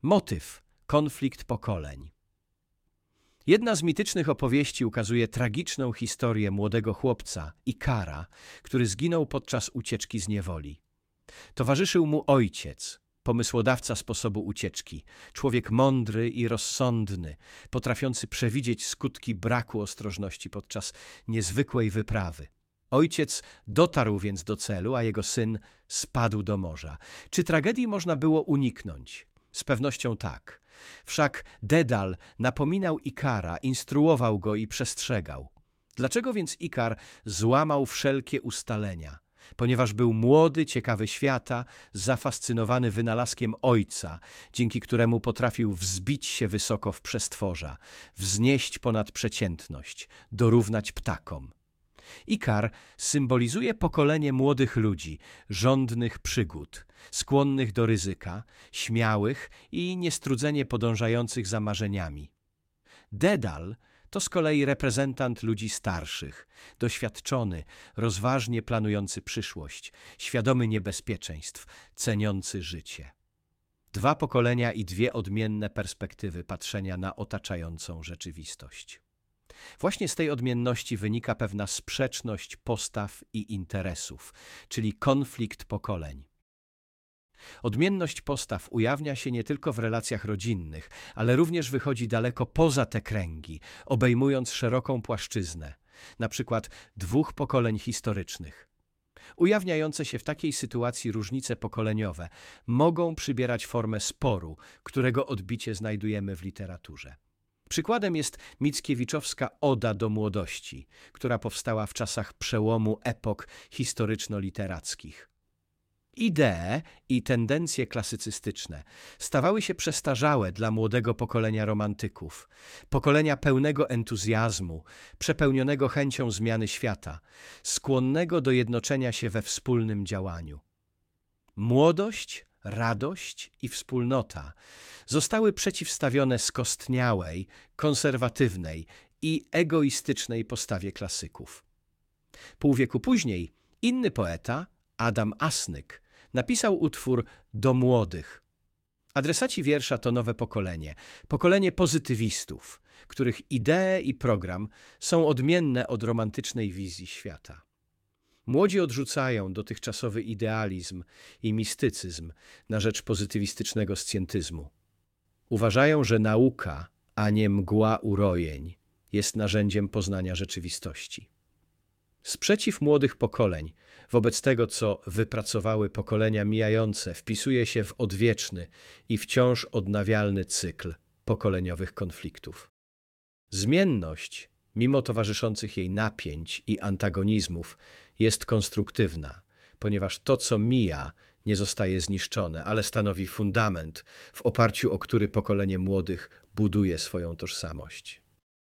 Motyw – konflikt pokoleń. Jedna z mitycznych opowieści ukazuje tragiczną historię młodego chłopca, Ikara, który zginął podczas ucieczki z niewoli. Towarzyszył mu ojciec, pomysłodawca sposobu ucieczki, człowiek mądry i rozsądny, potrafiący przewidzieć skutki braku ostrożności podczas niezwykłej wyprawy. Ojciec dotarł więc do celu, a jego syn spadł do morza. Czy tragedii można było uniknąć? Z pewnością tak. Wszak Dedal napominał Ikara, instruował go i przestrzegał. Dlaczego więc Ikar złamał wszelkie ustalenia? Ponieważ był młody, ciekawy świata, zafascynowany wynalazkiem ojca, dzięki któremu potrafił wzbić się wysoko w przestworza, wznieść ponad przeciętność, dorównać ptakom. Ikar symbolizuje pokolenie młodych ludzi, żądnych przygód, skłonnych do ryzyka, śmiałych i niestrudzenie podążających za marzeniami. Dedal to z kolei reprezentant ludzi starszych, doświadczony, rozważnie planujący przyszłość, świadomy niebezpieczeństw, ceniący życie. Dwa pokolenia i dwie odmienne perspektywy patrzenia na otaczającą rzeczywistość. Właśnie z tej odmienności wynika pewna sprzeczność postaw i interesów, czyli konflikt pokoleń. Odmienność postaw ujawnia się nie tylko w relacjach rodzinnych, ale również wychodzi daleko poza te kręgi, obejmując szeroką płaszczyznę, na przykład dwóch pokoleń historycznych. Ujawniające się w takiej sytuacji różnice pokoleniowe mogą przybierać formę sporu, którego odbicie znajdujemy w literaturze. Przykładem jest Mickiewiczowska Oda do młodości, która powstała w czasach przełomu epok historyczno-literackich. Idee i tendencje klasycystyczne stawały się przestarzałe dla młodego pokolenia romantyków, pokolenia pełnego entuzjazmu, przepełnionego chęcią zmiany świata, skłonnego do jednoczenia się we wspólnym działaniu. Młodość, radość i wspólnota zostały przeciwstawione skostniałej, konserwatywnej i egoistycznej postawie klasyków. Pół wieku później inny poeta, Adam Asnyk, napisał utwór Do młodych. Adresaci wiersza to nowe pokolenie pozytywistów, których idee i program są odmienne od romantycznej wizji świata. Młodzi odrzucają dotychczasowy idealizm i mistycyzm na rzecz pozytywistycznego scjentyzmu. Uważają, że nauka, a nie mgła urojeń, jest narzędziem poznania rzeczywistości. Sprzeciw młodych pokoleń wobec tego, co wypracowały pokolenia mijające, wpisuje się w odwieczny i wciąż odnawialny cykl pokoleniowych konfliktów. Zmienność, mimo towarzyszących jej napięć i antagonizmów, jest konstruktywna, ponieważ to, co mija, nie zostaje zniszczone, ale stanowi fundament, w oparciu o który pokolenie młodych buduje swoją tożsamość.